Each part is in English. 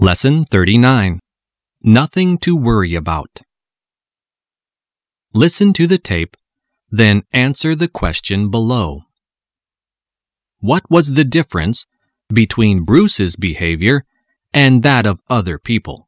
Lesson 39. Nothing to worry about. Listen to the tape, then answer the question below. What was the difference between Bruce's behavior and that of other people?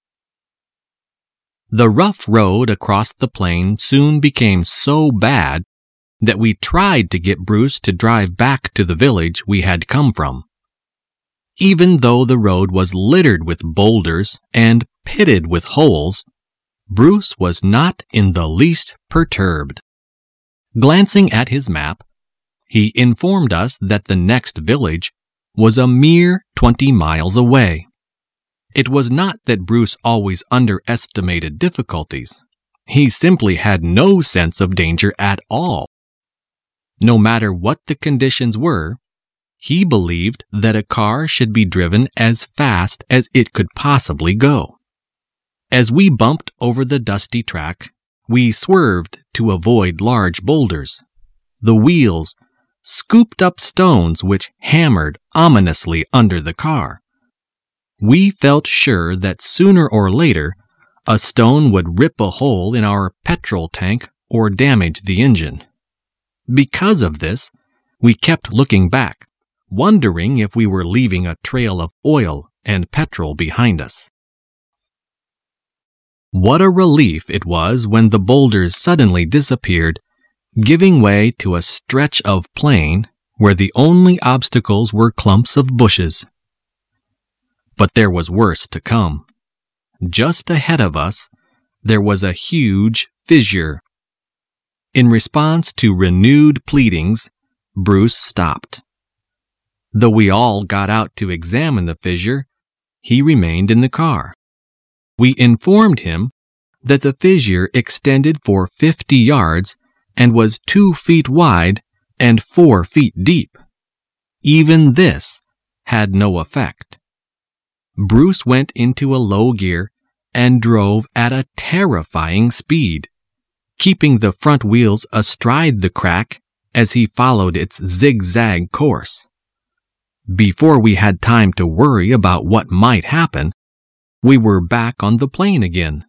The rough road across the plain soon became so bad that we tried to get Bruce to drive back to the village we had come from. Even though the road was littered with boulders and pitted with holes, Bruce was not in the least perturbed. Glancing at his map, he informed us that the next village was a mere 20 miles away. It was not that Bruce always underestimated difficulties. He simply had no sense of danger at all. No matter what the conditions were, he believed that a car should be driven as fast as it could possibly go. As we bumped over the dusty track, we swerved to avoid large boulders. The wheels scooped up stones which hammered ominously under the car. We felt sure that sooner or later a stone would rip a hole in our petrol tank or damage the engine. Because of this, we kept looking back, wondering if we were leaving a trail of oil and petrol behind us. What a relief it was when the boulders suddenly disappeared, giving way to a stretch of plain where the only obstacles were clumps of bushes. But there was worse to come. Just ahead of us, there was a huge fissure. In response to renewed pleadings, Bruce stopped. Though we all got out to examine the fissure, he remained in the car. We informed him that the fissure extended for 50 yards and was 2 feet wide and 4 feet deep. Even this had no effect. Bruce went into a low gear and drove at a terrifying speed, keeping the front wheels astride the crack as he followed its zigzag course. Before we had time to worry about what might happen, we were back on the plain again.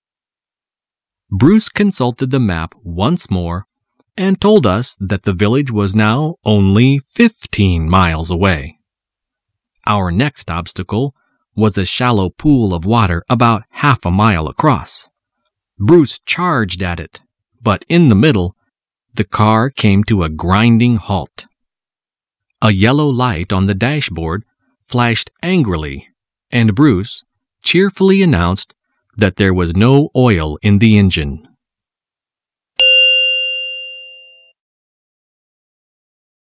Bruce consulted the map once more and told us that the village was now only 15 miles away. Our next obstacle was a shallow pool of water about half a mile across. Bruce charged at it, but in the middle, the car came to a grinding halt. A yellow light on the dashboard flashed angrily, and Bruce cheerfully announced that there was no oil in the engine.